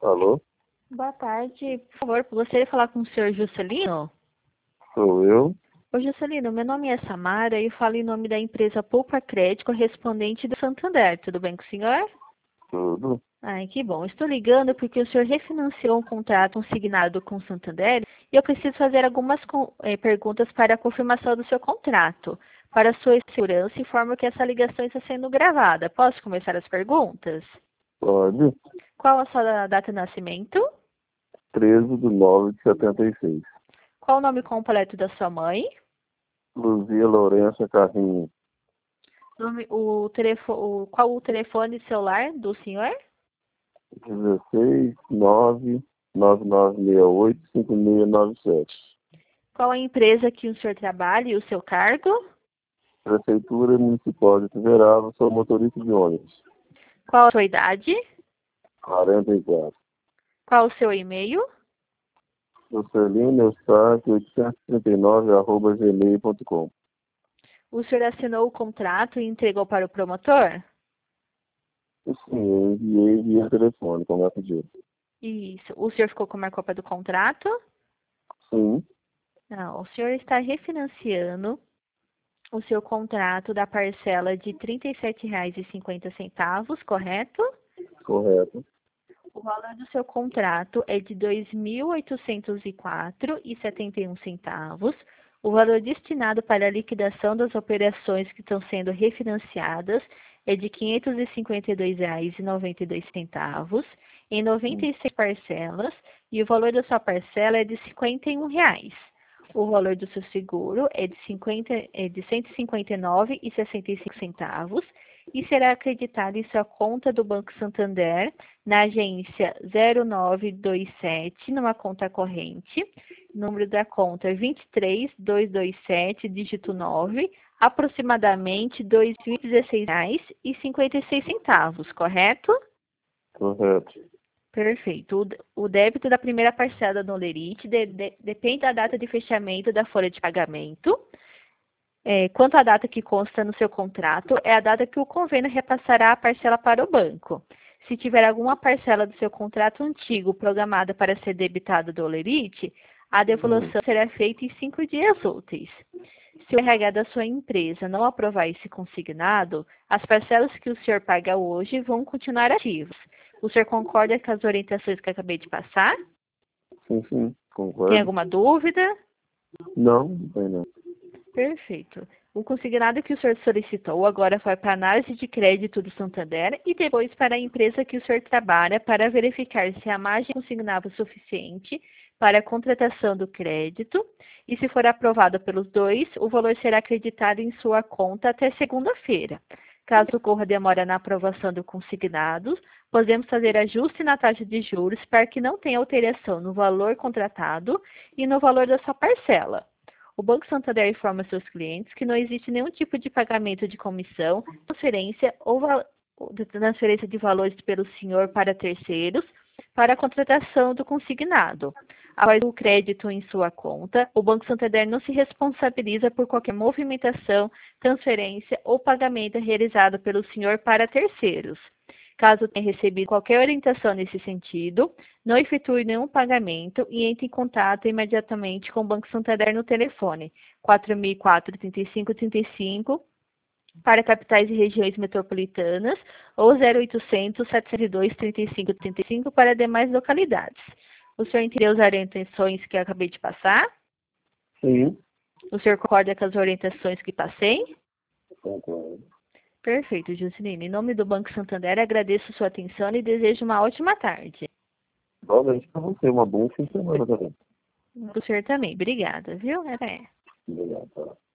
Alô? Boa tarde. Por favor, gostaria de falar com o senhor Juscelino? Sou eu? Ô, Juscelino, meu nome é Samara e eu falo em nome da empresa Poupa Crédito, correspondente do Santander. Tudo bem com o senhor? Tudo? Ai, que bom. Estou ligando porque o senhor refinanciou um contrato, signado com o Santander, e eu preciso fazer algumas perguntas para a confirmação do seu contrato. Para sua segurança, informo que essa ligação está sendo gravada. Posso começar as perguntas? Pode. Qual a sua data de nascimento? 13/9/76. Qual o nome completo da sua mãe? Luzia Lourenço Carrinho. Qual o telefone celular do senhor? 16/99968-5697. Qual a empresa que o senhor trabalha e o seu cargo? Prefeitura Municipal de Tiverava, sou motorista de ônibus. Qual a sua idade? 44. Qual o seu e-mail? Juscelino Eustáquio 839@gmail.com. O senhor assinou o contrato e entregou para o promotor? Sim, eu enviei via telefone, como é pedido. Isso. O senhor ficou com uma cópia do contrato? Sim, Não. O senhor está refinanciando o seu contrato da parcela de R$ 37,50, correto? correto. O valor do seu contrato é de R$ 2.804,71. O valor destinado para a liquidação das operações que estão sendo refinanciadas é de R$ 552,92 em 96 parcelas, e o valor da sua parcela é de R$ 51. O valor do seu seguro é de R$ 159,65 e será acreditado em sua conta do Banco Santander, na agência 0927, numa conta corrente. Número da conta é 23227, dígito 9, aproximadamente R$ 2.016,56, correto? Correto. Perfeito. O débito da primeira parcela do Olerite depende da data de fechamento da folha de pagamento. Quanto à data que consta no seu contrato, é a data que o convênio repassará a parcela para o banco. Se tiver alguma parcela do seu contrato antigo programada para ser debitada do Olerite, a devolução será feita em 5 dias úteis. Se o RH da sua empresa não aprovar esse consignado, as parcelas que o senhor paga hoje vão continuar ativas. O senhor concorda com as orientações que eu acabei de passar? Sim, concordo. Tem alguma dúvida? Não tem não. Perfeito. O consignado que o senhor solicitou agora vai para a análise de crédito do Santander e depois para a empresa que o senhor trabalha para verificar se a margem consignada é suficiente para a contratação do crédito, e se for aprovado pelos dois, o valor será acreditado em sua conta até segunda-feira. Caso ocorra demora na aprovação do consignado, podemos fazer ajuste na taxa de juros para que não tenha alteração no valor contratado e no valor da sua parcela. O Banco Santander informa seus clientes que não existe nenhum tipo de pagamento de comissão, transferência ou transferência de valores pelo senhor para terceiros para a contratação do consignado. Após o crédito em sua conta, o Banco Santander não se responsabiliza por qualquer movimentação, transferência ou pagamento realizado pelo senhor para terceiros. Caso tenha recebido qualquer orientação nesse sentido, não efetue nenhum pagamento e entre em contato imediatamente com o Banco Santander no telefone 4004-3535 para capitais e regiões metropolitanas ou 0800 702 3535 para demais localidades. O senhor entendeu as orientações que eu acabei de passar? Sim, O senhor concorda com as orientações que passei? concordo. Perfeito, Juscelino. Em nome do Banco Santander, agradeço sua atenção e desejo uma ótima tarde. Igualmente para você, uma boa fim de semana também. O senhor também. Obrigada, viu? Obrigado.